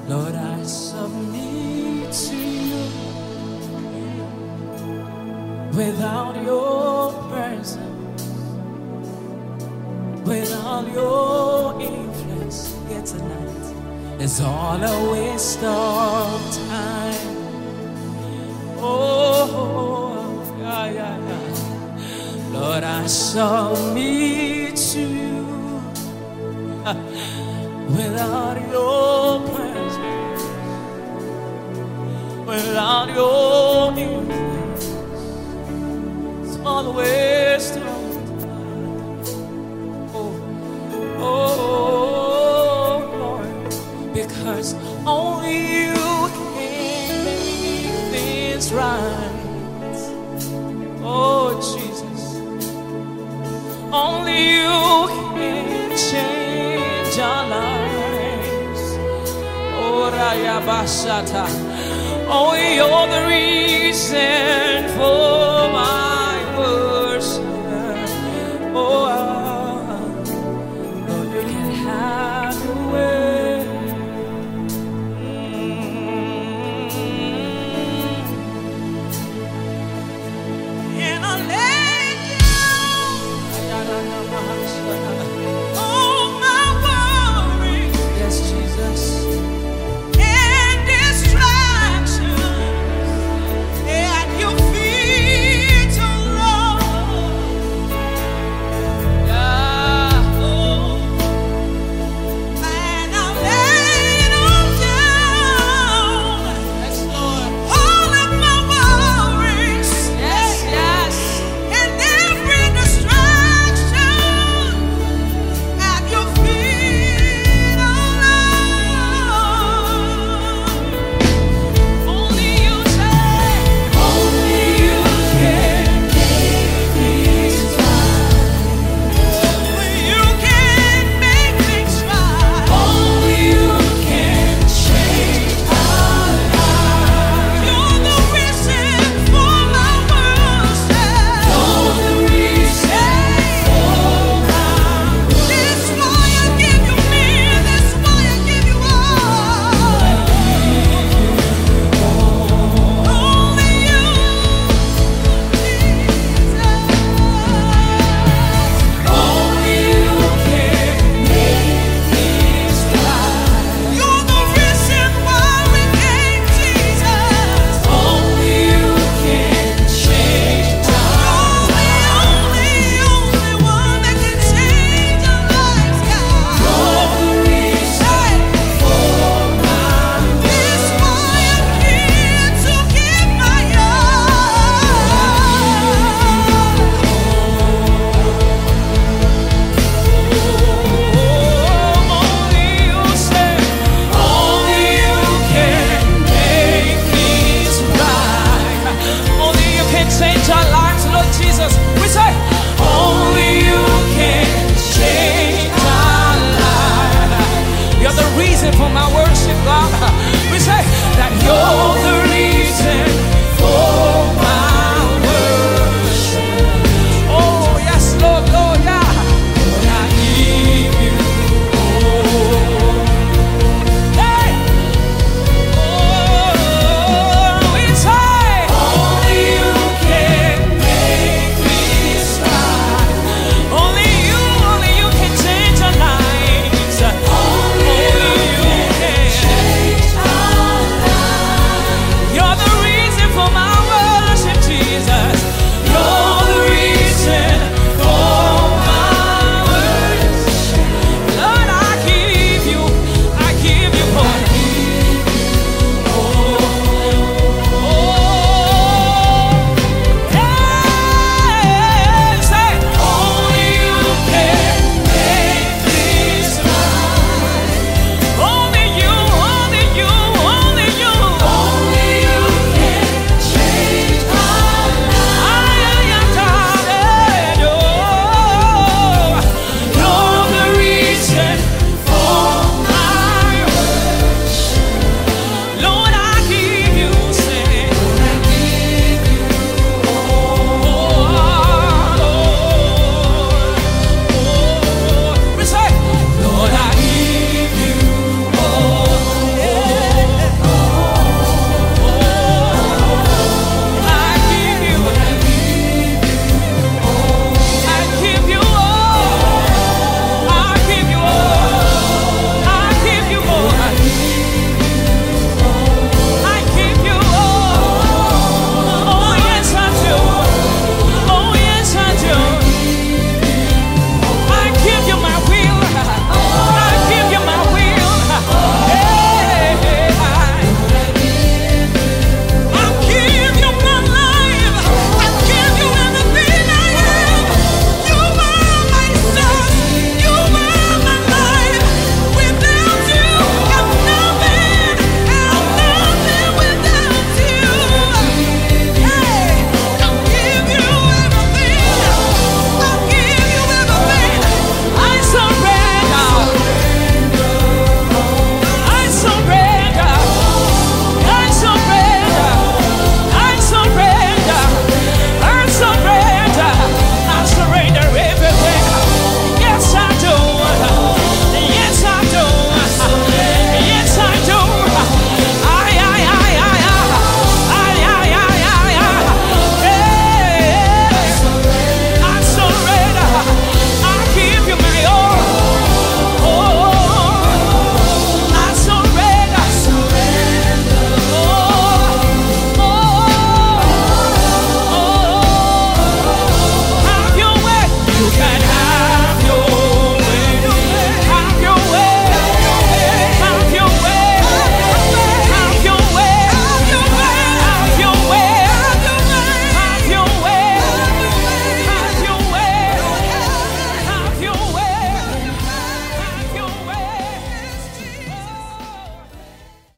Lord, I submit to you. Without your presence, without your influence here tonight, it's all a waste of time. Oh, yeah. Lord, I submit to you. Without your presence, without your influence, it's all a waste of time. Oh, Lord, because only you can make things right. Oh, Jesus, only you can change our lives. Oh, Raya Basata, oh, you're the reason for my worship. Oh, Lord, you can have your way. And I'll let you all my worries. Yes, Jesus. And distractions at your feet, oh Lord. Yeah, oh. And I'll lay it all down. Yes, Lord. All of my worries. Yes. And every distraction at your feet, oh Lord. Only you say, only you can make things right. Only you can make things right. Only you can change our lives. You're the reason for my worship. You're the reason for my worship. That's why I give you me. That's why I give you all. Only you, Jesus. Only you can make things right. You're the reason why we came, Jesus. Only you can change our lives. Only one that can change our lives, God. You're the reason for my worship. That's why I'm here to give my Only you say, only you can make things right. Only you can change our lives, Lord Jesus. We say, only you can change our lives. You're the reason for my worship, God. We say that you're the